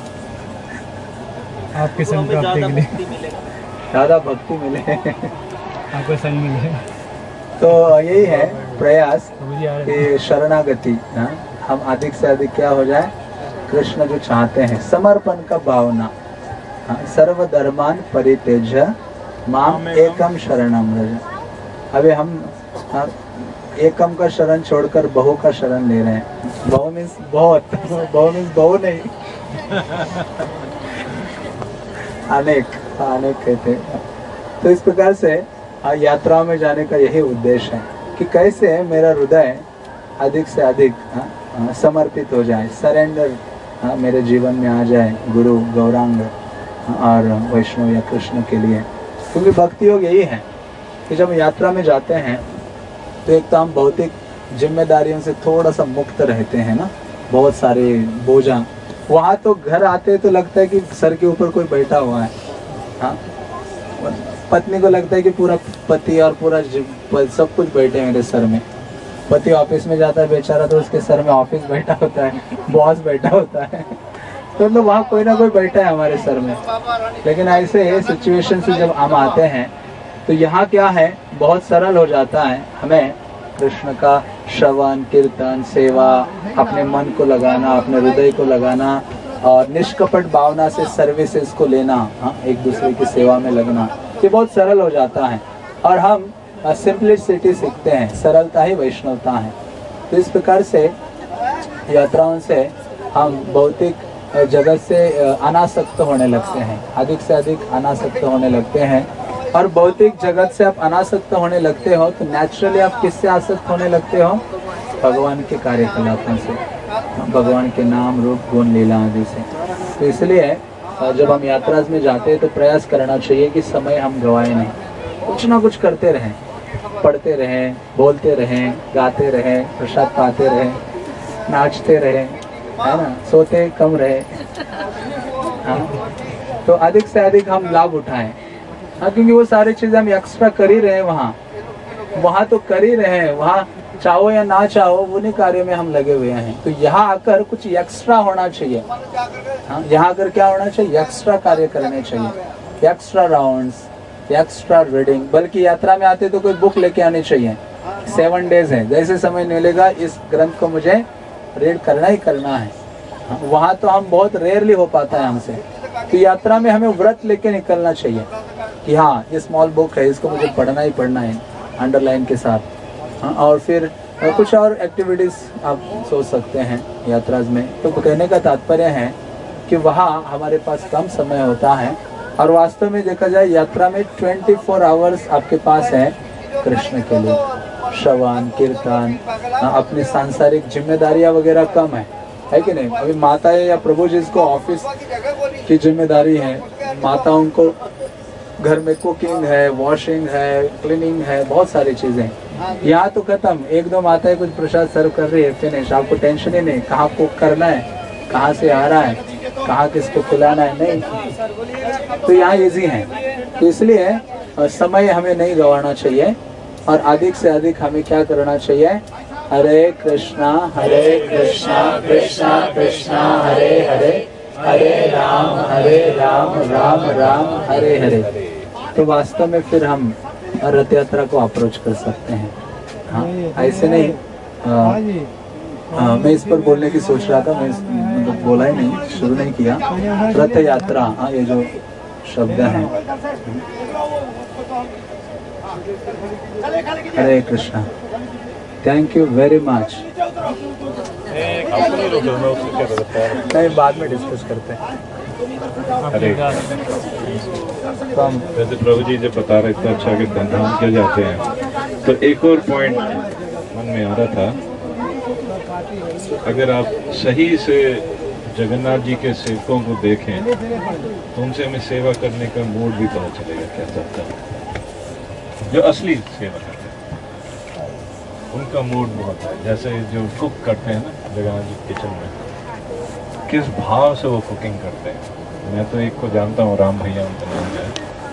आपके संग प्राप्ति के लिए, ज़्यादा भक्ति मिले, आपको संग मिले। तो यही है प्रयास कि शरणागति, हाँ, हम अधिक से अधिक क्या हो जाए? कृष्ण जो चाहते हैं, समर्पण का भावना। हाँ, सर्व धर्मान परित्यज्य माम एकम शरणम व्रज। अभी हम हाँ, एकम का शरण छोड़कर बहु का शरण ले रहे हैं। बहु मीन्स बहुत, बहु मीन्स बहु नहीं, अनेक, अनेक कहते हैं। तो इस प्रकार से यात्राओं में जाने का यही उद्देश्य है कि कैसे मेरा हृदय अधिक से अधिक हाँ, समर्पित हो जाए, सरेंडर हाँ, मेरे जीवन में आ जाए गुरु गौरांग और वैष्णव या कृष्ण के लिए। क्योंकि भक्ति योग यही है कि जब यात्रा में जाते हैं तो एक तो हम भौतिक जिम्मेदारियों से थोड़ा सा मुक्त रहते हैं ना, बहुत सारे बोझा। वहाँ तो घर आते तो लगता है कि सर के ऊपर कोई बैठा हुआ है। हाँ, पत्नी को लगता है कि पूरा पति और पूरा सब कुछ बैठे हैं मेरे सर में। पति ऑफिस में जाता है बेचारा तो उसके सर में ऑफिस बैठा होता है, बॉस बैठा होता है, तो मतलब वहाँ कोई ना कोई बैठा है हमारे सर में। लेकिन ऐसे सिचुएशन से जब हम आते हैं तो यहाँ क्या है, बहुत सरल हो जाता है हमें कृष्ण का श्रवण कीर्तन सेवा, अपने मन को लगाना, अपने हृदय को लगाना और निष्कपट भावना से सर्विसेज को लेना, हाँ, एक दूसरे की सेवा में लगना, ये बहुत सरल हो जाता है और हम सिंपलिसिटी सीखते हैं। सरलता ही वैष्णवता है। तो इस प्रकार से यात्राओं से हम भौतिक जगत से अनासक्त होने लगते हैं, अधिक से अधिक अनासक्त होने लगते हैं। और भौतिक जगत से आप अनासक्त होने लगते हो तो नेचुरली आप किससे आसक्त होने लगते हो? भगवान के कार्यकलापों से, भगवान के नाम रूप गुण लीला आदि से। तो इसलिए जब हम यात्रा में जाते हैं तो प्रयास करना चाहिए कि समय हम गवाए नहीं। कुछ ना कुछ करते रहें, पढ़ते रहें, बोलते रहें, गाते रहें, प्रसाद पाते रहें, नाचते रहें, है ना, सोते कम रहे, हाँ, तो अधिक से अधिक हम लाभ उठाएं। हाँ, क्योंकि वो सारी चीजें हम एक्स्ट्रा कर ही रहे हैं, वहाँ वहाँ तो कर ही रहे हैं, वहाँ चाहो या ना चाहो उन्हीं कार्य में हम लगे हुए हैं। तो यहाँ आकर कुछ एक्स्ट्रा होना चाहिए। हाँ, यहाँ आकर क्या होना चाहिए? एक्स्ट्रा कार्य करने चाहिए, एक्स्ट्रा राउंड्स, एक्स्ट्रा रीडिंग। बल्कि यात्रा में आते तो कोई बुक लेके आनी चाहिए। सेवन डेज है, जैसे समय मिलेगा इस ग्रंथ को मुझे रीड करना ही करना है। हाँ, वहाँ तो हम बहुत रेयरली हो पाता है हमसे। तो यात्रा में हमें व्रत लेके निकलना चाहिए कि हाँ, ये स्मॉल बुक है, इसको मुझे पढ़ना ही पढ़ना है, अंडरलाइन के साथ। हाँ, और फिर कुछ और एक्टिविटीज आप सोच सकते हैं यात्राज में। तो कहने का तात्पर्य है कि वहाँ हमारे पास कम समय होता है, और वास्तव में देखा जाए यात्रा में चौबीस आवर्स आपके पास है कृष्ण के लिए। श्रवण कीर्तन, अपनी सांसारिक जिम्मेदारियां वगैरह कम है, है कि नहीं? अभी माताएं या प्रभु जिसको ऑफिस की जिम्मेदारी है, माताओं को घर में कुकिंग है, वॉशिंग है, क्लीनिंग है, बहुत सारी चीजें। यहाँ तो खत्म, एक दो माताएं कुछ प्रसाद सर्व कर रही है, फिनिश। आपको टेंशन ही नहीं कहाँ कुक करना है, कहाँ से आ रहा है, कहाँ किसको खिलाना है, नहीं। तो यहाँ इजी है। तो इसलिए समय हमें नहीं गंवाना चाहिए, और अधिक से अधिक हमें क्या करना चाहिए? हरे कृष्णा हरे कृष्णा कृष्णा कृष्णा हरे हरे, हरे राम हरे राम राम राम हरे हरे। तो वास्तव में फिर हम रथ यात्रा को अप्रोच कर सकते हैं। हाँ, ऐसे नहीं। आ, आ, मैं इस पर बोलने की सोच रहा था, मैं मतलब बोला ही नहीं, शुरू नहीं किया। रथ यात्रा, हाँ, ये जो शब्द है। Hare Krishna, thank you very much. नहीं, बाद में डिस्कस करते हैं। अरे तो हम वैसे प्रभु जी जब बता रहे इतना अच्छा कि धंधाम किए जाते हैं, तो एक और पॉइंट मन में आ रहा था। अगर आप सही से जगन्नाथ जी के सेवकों को देखें तो उनसे हमें सेवा करने का मूड भी पता चलेगा क्या चलता है। जो असली सेवा करते हैं उनका मूड बहुत है। जैसे जो कुक करते हैं ना जगन्नाथ जी किचन में, किस भाव से वो कुकिंग करते हैं। मैं तो एक को जानता हूँ, राम भैया उनका नाम है,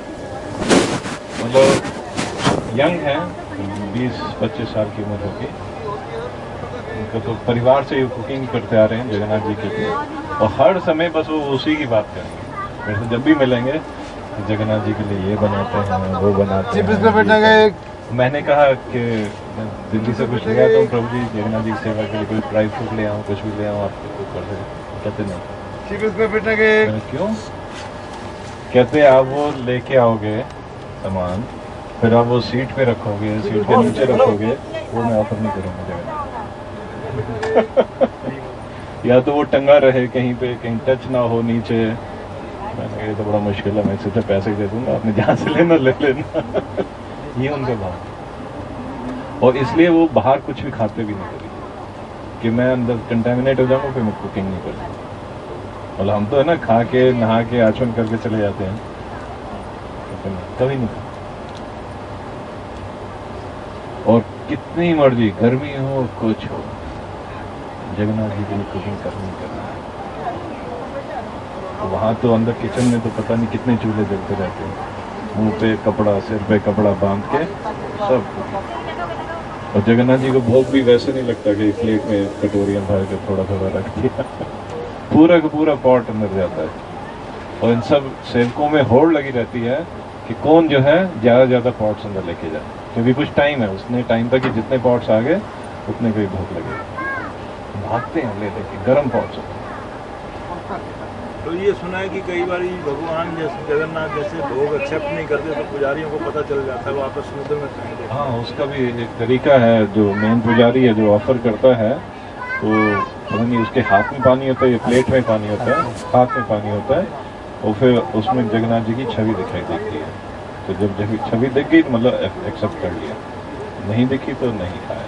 मतलब यंग है, बीस पच्चीस साल की उम्र होगी। उनका तो परिवार से ही कुकिंग करते आ रहे हैं जगन्नाथ जी के लिए, और हर समय बस वो उसी की बात करेंगे। वैसे जब भी मिलेंगे तो जगन्नाथ जी के लिए ये बनाते हैं, वो बनाते हैं। मैंने कहा कि दिल्ली से कुछ ले आता हूँ प्रभु जी जगन्नाथ जी की सेवा के लिए, कोई ड्राई फ्रूट ले आऊँ, कुछ भी ले आऊँ, आप कर दे। कहते नहीं। क्यों? कहते आप वो लेके आओगे सामान, फिर आप वो सीट पे रखोगे, सीट के नीचे रखोगे, वो मैं ऑफर नहीं करूँगा जगन्नाथ। या तो वो टंगा रहे कहीं पे, कहीं टच ना हो नीचे। मैंने ये तो बड़ा मुश्किल है, मैं सीधे पैसे दे दूंगा, आपने जहाँ से लेना ले लेना। ये उनके भाव। और इसलिए वो बाहर कुछ भी खाते भी नहीं कभी कि मैं अंदर कंटेमिनेट हो जाऊंगा, फिर मैं कुकिंग नहीं करूँगा। मतलब हम तो है ना, खा के नहा के आचमन करके चले जाते हैं, कभी नहीं खा। और कितनी मर्जी गर्मी हो कुछ हो, जगन्नाथ जी के लिए कुकिंग करनी करना है। तो वहाँ तो अंदर किचन में तो पता नहीं कितने चूल्हे जलते रहते हैं, मुंह पे कपड़ा, सिर पे कपड़ा बांध के सब। और जगन्नाथ जी को भोग भी वैसे नहीं लगता कि प्लेट में कटोरियां भर के थोड़ा थोड़ा रख दिया। पूरा का पूरा पॉट अंदर जाता है। और इन सब सेवकों में होड़ लगी रहती है कि कौन जो है ज़्यादा ज़्यादा पॉट्स अंदर लेके जाए, क्योंकि कुछ टाइम है, उसने टाइम तक कि जितने पॉट्स आ गए उतने को ही भोग लगेगा। भागते हैं ले लेके गर्म पॉट्स। तो ये सुना है कि कई बार भगवान जैसे जगन्नाथ जैसे भोग एक्सेप्ट नहीं करते तो पुजारियों को पता चल जाता है, वो आपस समुद्र में फेंक देते। हाँ, उसका भी एक तरीका है। जो मेन पुजारी है जो ऑफर करता है, तो पता नहीं उसके हाथ में पानी होता है या प्लेट में पानी होता है, हाथ में पानी होता है, और फिर उसमें जगन्नाथ जी की छवि दिखाई देती है। तो जब जब छवि दिख गई तो मतलब एक्सेप्ट कर लिया, नहीं दिखी तो नहीं खाया।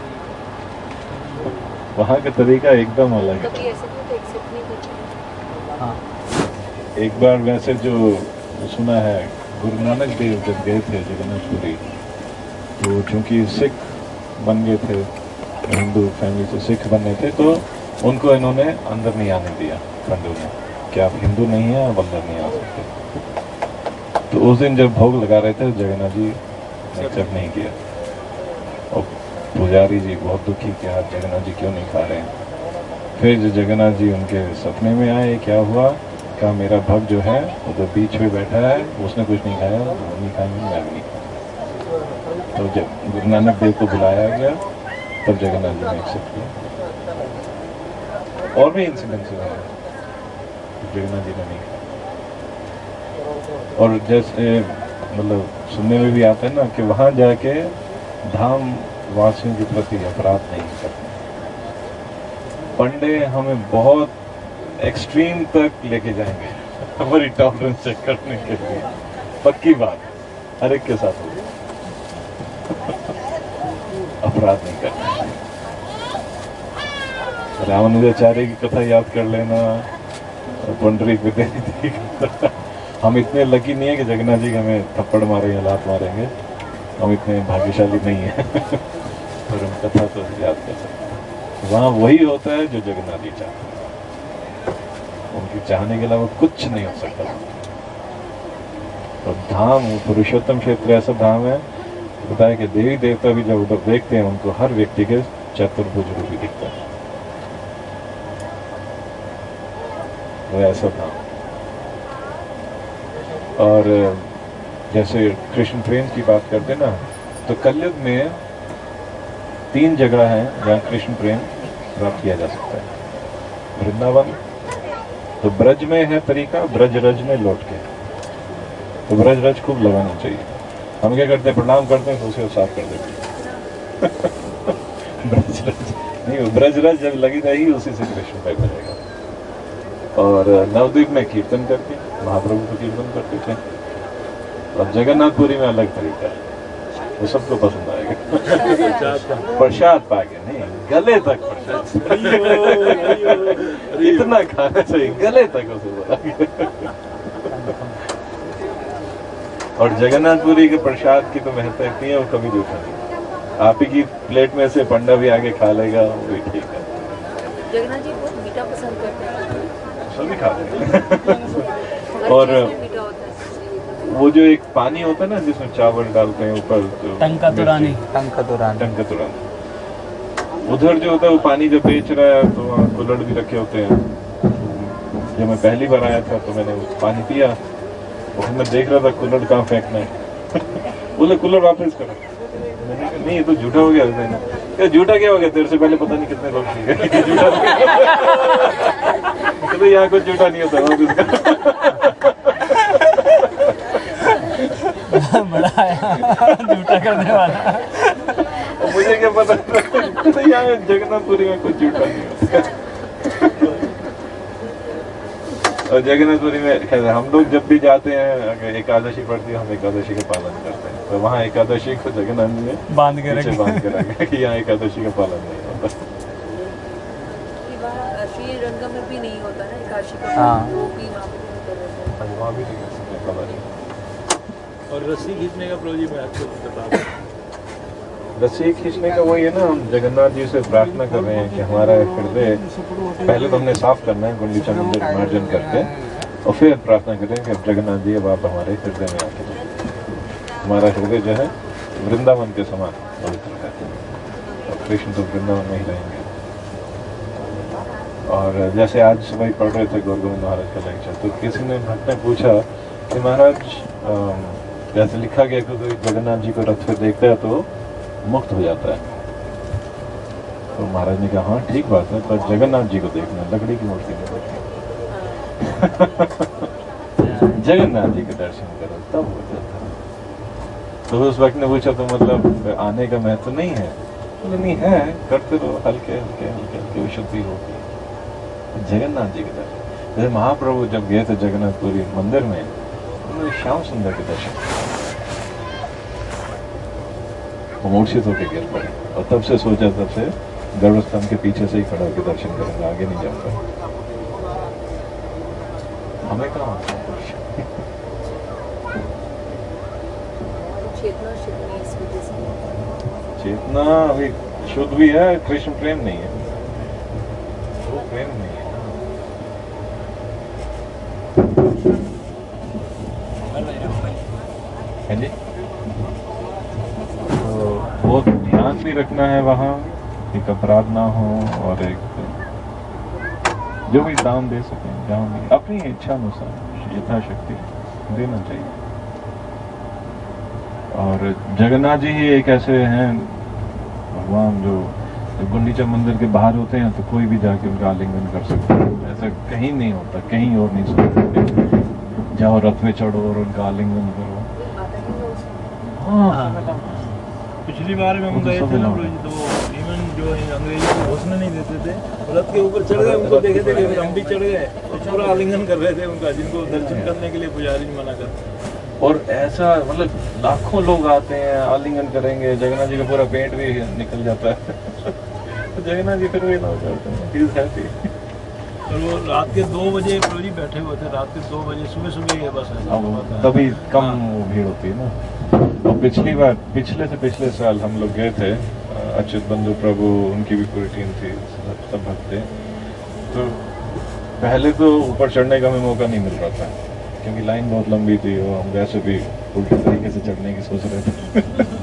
वहाँ का तरीका एकदम अलग है। हाँ। एक बार वैसे जो सुना है गुरु नानक देव जब गए थे जगन्नाथपुरी, तो चूँकि सिख बन गए थे, हिंदू फैमिली से सिख बने थे, तो उनको इन्होंने अंदर नहीं आने दिया पंडू ने, कि आप हिंदू नहीं हैं, आप अंदर नहीं आ सकते। तो उस दिन जब भोग लगा रहे थे, जगन्नाथ जी ने एक्सेप्ट नहीं किया, और पुजारी जी बहुत दुखी कि आप जगन्नाथ जी क्यों नहीं खा रहे हैं। फिर जो जगन्नाथ जी उनके सपने में आए, क्या हुआ, कहा मेरा भक्त जो है वो तो बीच में बैठा है, उसने कुछ नहीं खाया, वो नहीं खाएंगे, मैं भी नहीं खाऊंगा। तो जब गुरु नानक देव को बुलाया गया, तब जगन्नाथ जी ने एक्सेप्ट किया। और भी इंसिडेंट्स हुए हैं जगन्नाथ जी ने नहीं खाया। और जैसे मतलब सुनने में भी आता है ना कि वहाँ जाके धाम वासियों के प्रति अपराध नहीं करते। पंडे हमें बहुत एक्सट्रीम तक लेके जाएंगे हमारी टॉलरेंस चेक करने के लिए, पक्की बात, हर एक के साथ होगी। अपराध नहीं करना। रामानुजाचार्य की कथा याद कर लेना, पंडरी विद्यार्थी की। हम इतने लकी नहीं है कि जगन्नाथ जी हमें थप्पड़ मारे या लात मारेंगे, हम इतने भाग्यशाली नहीं है पर हम कथा तो याद कर सकते हैं। वहाँ वही होता है जो जगन्नाथ जी चाहते हैं, उनकी चाहने के अलावा कुछ नहीं हो सकता। तो धाम पुरुषोत्तम क्षेत्र ऐसा धाम है, बताया कि देवी देवता भी जब उधर देखते हैं, उनको हर व्यक्ति के चतुर्भुज रूप ही दिखता है। वो ऐसा धाम। और जैसे कृष्ण प्रेम की बात करते ना, तो कलयुग में तीन जगह है जहाँ कृष्ण प्रेम प्राप्त किया जा सकता है। वृंदावन, तो ब्रज में है तरीका, ब्रज रज में लौट के, तो ब्रज रज खूब लगाना चाहिए। हम क्या करते हैं, प्रणाम करते हैं तो उसे साफ कर देते हैं ब्रज रज नहीं, ब्रज रज जब लगी रहेगी उसी से कृष्ण प्रेम हो जाएगा। और नवद्वीप में कीर्तन करके महाप्रभु को कीर्तन करते थे। और जगन्नाथपुरी में अलग तरीका है, वो सबको पसंद आएगा। प्रसाद पाके नहीं, गले तक प्रसाद इतना खाना चाहिए, गले तक उसे बोला। और जगन्नाथपुरी के प्रसाद की तो महत्ता इतनी है, वो कभी झूठा नहीं। आप ही की प्लेट में से पंडा भी आगे खा लेगा, वो भी ठीक है। जगन्नाथ जी बहुत मीठा पसंद करते हैं, सभी खाते हैं। और वो जो एक पानी होता है ना जिसमें चावल डालते हैं ऊपर, टंका तुरानी, टंका तुरानी, टंका तुरानी, उधर जो होता है वो पानी जब बेच रहा है तो वहाँ कुल्हड़ भी रखे होते हैं। जब मैं पहली बार आया था तो मैंने वो पानी पिया, और मैं देख रहा था कुल्हड़ कहाँ फेंकना है बोले कुल्हड़ वापस करो। मैंने कहा नहीं, ये तो झूठा हो गया। मैंने झूठा क्या हो गया, तेरे से पहले पता नहीं कितने लोग पी गए झूठा तो यहाँ कुछ झूठा नहीं होता बड़ा झूठा करने वाला। मुझे क्या पता तो यहाँ जगन्नाथपुरी में कुछ झूठा नहीं होता। और जगन्नाथपुरी में खैर हम लोग जब भी जाते हैं, अगर एकादशी पड़ती है, हम एकादशी का पालन करते हैं। तो वहाँ एकादशी को जगन्नाथ जी में बांध के रखे बांध के रखे कि यहाँ एकादशी का पालन नहीं होता। श्रीरंगम में भी नहीं होता ना एकादशी का, हाँ। वो भी वहाँ पे नहीं कर रहे हैं। वहाँ भी नहीं कर सकते एकादशी। और रस्सी खींचने का प्रोजेक्ट में आपको बता दें। रस्सी खींचने का वही है ना, हम जगन्नाथ जी से प्रार्थना कर रहे हैं कि हमारा हृदय पहले तो हमने साफ करना है, गुंडीचा मंदिर मार्जन करके, और फिर प्रार्थना करें कि जगन्नाथ जी अब आप हमारे हृदय में आके हमारा हृदय जो है वृंदावन के समान पवित्र है, और कृष्ण तो वृंदावन में ही रहेंगे। और जैसे आज सुबह पढ़ रहे थे गौर गोविंद महाराज का लेक्चर, तो किसी ने भक्त ने पूछा कि महाराज जैसे लिखा गया कि जगन्नाथ जी को रथ पे देखता है तो मुक्त हो जाता है। तो महाराज ने कहा हाँ ठीक बात है, पर जगन्नाथ जी को देखना, लकड़ी की मूर्ति में देखना जगन्नाथ जी के दर्शन करो तब हो जाता है। तो उस वक्त ने पूछा तो मतलब आने का महत्व नहीं है? तो नहीं है, करते रहो, हल्के हल्के हल्के हल्के विशुद्धि होगी। जगन्नाथ जी के दर्शन, जैसे महाप्रभु जब गए थे जगन्नाथपुरी मंदिर में, उन्होंने श्याम सुंदर के दर्शन, वो मूर्छित होकर गिर पड़े, और तब से सोचा, तब से गर्भस्थान के पीछे से ही खड़ा होकर दर्शन करूंगा, आगे नहीं जाऊंगा। हमें कहाँ चेतना शुद्ध नहीं इस वजह से। चेतना अभी शुद्ध भी है, कृष्ण प्रेम नहीं है, वो प्रेम नहीं है। हाँ जी, तो बहुत ध्यान भी रखना है वहाँ, एक अपराध ना हो, और एक जो भी दान दे सकें जहाँ भी अपनी इच्छा अनुसार यथाशक्ति देना चाहिए। और जगन्नाथ जी ही एक ऐसे हैं भगवान जो गुंडीचा मंदिर के बाहर होते हैं तो कोई भी जाके उनका आलिंगन कर सकता है, ऐसा कहीं नहीं होता, कहीं और नहीं सकते। जाओ रथ में चढ़ो और उनका आलिंगन करो। हाँ, पिछली बार में हम गए थे ना तो इवन जो अंग्रेजी को घुसने नहीं देते थे, रथ के ऊपर चढ़ गए, उनको देखे थे फिर हम भी चढ़ गए तो पूरा आलिंगन कर रहे थे उनका, जिनको दर्शन करने के लिए पुजारी मना करते। और ऐसा मतलब लाखों लोग आते हैं, आलिंगन करेंगे, जगन्नाथ जी का पूरा पेट भी निकल जाता है तो जगन्नाथ जी फिर भी ना करते हैं, ही इज हैप्पी। और वो रात के दो बजे प्रभु जी बैठे हुए थे, रात के दो बजे सुबह सुबह ये बस है, तभी कम वो भीड़ होती है ना। और पिछली बार पिछले से पिछले साल हम लोग गए थे, अच्युत बंधु प्रभु उनकी भी पूरी टीम थी, सब भक्त थे। तो पहले तो ऊपर चढ़ने का हमें मौका नहीं मिल रहा था क्योंकि लाइन बहुत लंबी थी और हम वैसे भी उल्टे तरीके से चढ़ने की सोच रहे थे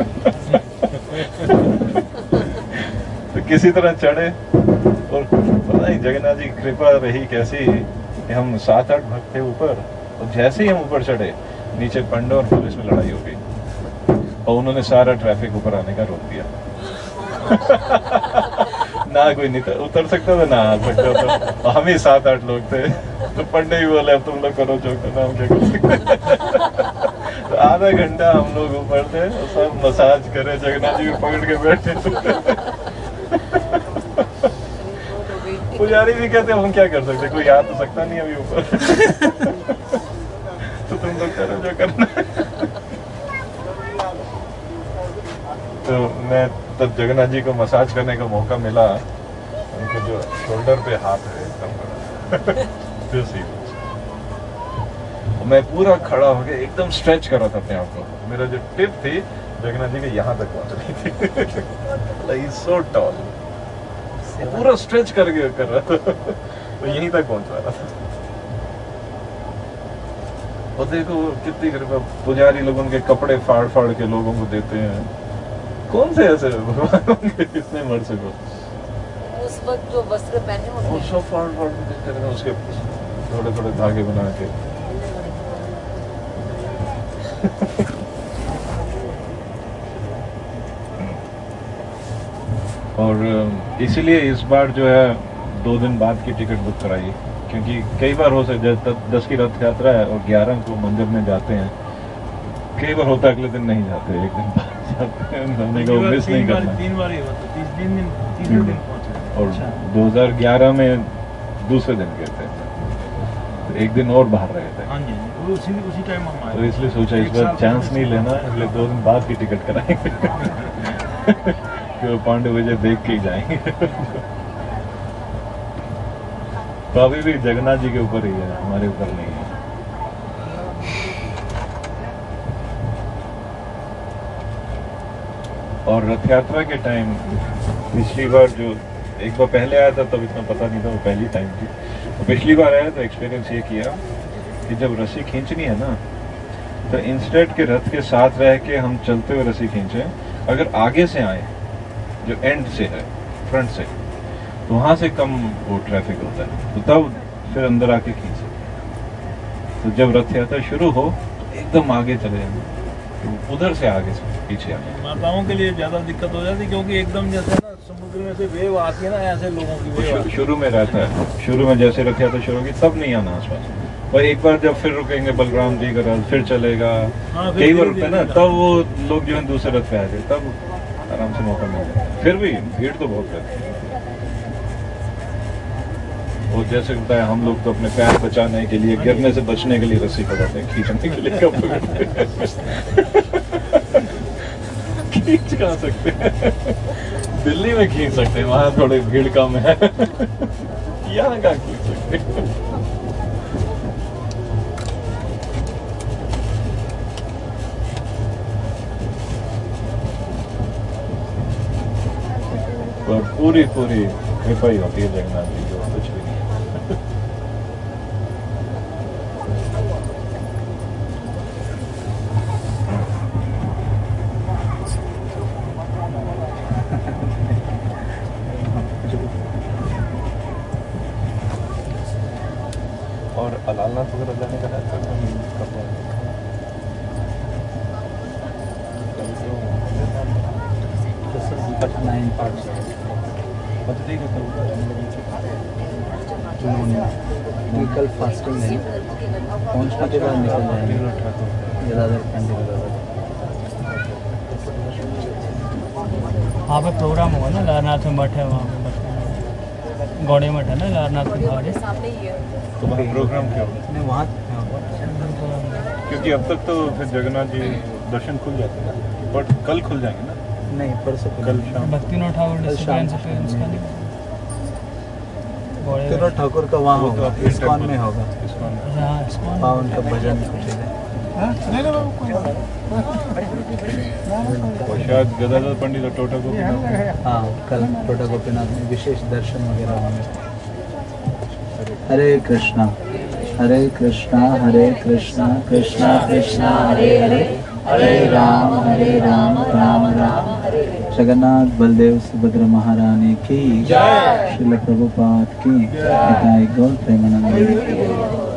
तो किसी तरह चढ़े, और पता नहीं जगन्नाथ जी की कृपा रही कैसी कि हम सात आठ भक्त थे ऊपर, और जैसे ही हम ऊपर चढ़े नीचे पंडा और पुलिस में लड़ाई हो गई और उन्होंने सारा ट्रैफिक ऊपर आने का रोक दिया ना कोई नहीं उतर सकता था ना आ सकता था, और हम ही सात आठ लोग थे तो पंडे ही बोले अब तुम लोग करो जो करना, हम क्या कर सकते। तो आधा घंटा हम लोग ऊपर थे और सब मसाज करे, जगन्नाथ जी को पकड़ के बैठे पुजारी भी कहते हम क्या कर सकते, कोई आ तो सकता नहीं अभी ऊपर तो तुम लोग करो जो करना। तो मैं तब जगन्नाथ जी को मसाज करने का मौका मिला, उनके जो शोल्डर पे हाथ है एकदम मैं पूरा खड़ा हो गया, एकदम स्ट्रेच कर रहा था अपने आप को। मेरा जो टिप थी जगन्नाथ जी के यहाँ तक पहुंच रही थी सो टॉल, पूरा स्ट्रेच करके कर रहा था तो यहीं तक पहुंच रहा था। और देखो कितनी कृपा, पुजारी लोग उनके कपड़े फाड़ फाड़ के लोगों को देते हैं, कौन से ऐसे भगवान इतने मर सको। उस वक्त जो वस्त्र पहने होते वो सब फाड़ फाड़ के देते हैं, उसके थोड़े थोड़े धागे बना के और इसीलिए इस बार जो है दो दिन बाद की टिकट बुक कराई, क्योंकि कई बार हो सकता है दस की रथ यात्रा है और ग्यारह को मंदिर में जाते हैं, कई बार होता है अगले दिन नहीं जाते, एक दिन बाद जाते हैं, हमने को मिस नहीं करना। तीन बार ही होता, तीस दिन दिन तीसरे दिन पहुंचे। और दो हज़ार ग्यारह में दूसरे दिन गए थे, तो एक दिन और बाहर रहे थे। हाँ जी, उसी उसी टाइम हम आए, तो इसलिए सोचा इस बार चांस नहीं लेना, इसलिए दो दिन बाद की टिकट कराएंगे कि पांडे विजय देख के ही जाएंगे। तो अभी भी जगन्नाथ जी के ऊपर ही है, हमारे ऊपर नहीं है। और रथ यात्रा के टाइम पिछली बार जो एक बार पहले आया था तब इतना पता नहीं था, वो पहली टाइम थी। तो पिछली बार आया तो एक्सपीरियंस ये किया कि जब रस्सी खींचनी है ना, तो इंस्टेड के रथ के साथ रह के हम चलते हुए रस्सी खींचें। अगर आगे से आए जो एंड से है, फ्रंट से, तो वहां से कम वो ट्रैफिक होता है, तो तब फिर अंदर आके खींच सकते। तो जब रथ यात्रा शुरू हो तो एकदम आगे चले जाए, तो उधर से आगे से पीछे आए। माताओं के लिए ज्यादा दिक्कत हो जाती, क्योंकि एकदम जैसे ना समुद्र में से वेव आती है ना, ऐसे लोगों की वेव आती है। शुरू में रहता है, शुरू में जैसे रथ यात्रा शुरू होगी तब नहीं आना आसपास, और एक बार जब फिर रुकेंगे बलराम जी का रथ फिर चलेगा, हाँ, कई बार रुकता है ना, तब वो लोग जो है दूसरे रथ पे आ गए, तब आराम से मौका मिल जाता है। फिर भी भीड़ तो बहुत रहती है। और जैसे बताया हम लोग तो अपने पैर बचाने के लिए, गिरने से बचने के लिए रस्सी पकड़ते हैं, खींचने के लिए कब खींच कहाँ सकते हैं, दिल्ली में खींच सकते हैं, वहां थोड़ी भीड़ कम है, यहाँ कहाँ खींच सकते हैं। पर पूरी पूरी कृपा ही होती है जगन्नाथ जी जो कुछ भी नहीं। और अलालनाथ वगैरह जाने का है कब नाइन पार्ट कल फास्टिंग है, पहुंचने के बाद निकल जाएंगे जलाधर कैंटीन। वहाँ पे प्रोग्राम होगा ना, लारनाथ में मठ है, वहाँ पे गौड़े मठ है ना लारनाथ के बाहर। तो वहाँ प्रोग्राम क्या होगा? नहीं वहाँ क्योंकि अब तक तो फिर जगन्नाथ जी दर्शन खुल जाते हैं, बट कल खुल जाएंगे ना? नहीं परसों कल शाम भक्तिनाथ ठाकुर डिस्ट्रिक्ट पेरेंट्स का नहीं तीनों ठाकुर का वहाँ होगा, इस्कॉन में होगा। इस्कॉन में। हाँ इस्कॉन हाँ उनका भजन उठेगा। और शायद गदाधर पंडित और टोटा गोपीनाथ। हाँ कल टोटा गोपीनाथ में विशेष दर्शन वगैरह होंगे। हरे कृष्णा हरे कृष्णा हरे कृष्णा कृष्णा कृष्णा हरे हरे हरे राम हरे राम राम राम हरे हरे। जगन्नाथ बलदेव सुभद्रा महारानी की जय। श्रील प्रभुपाद की जय। गौर प्रेमानंद की।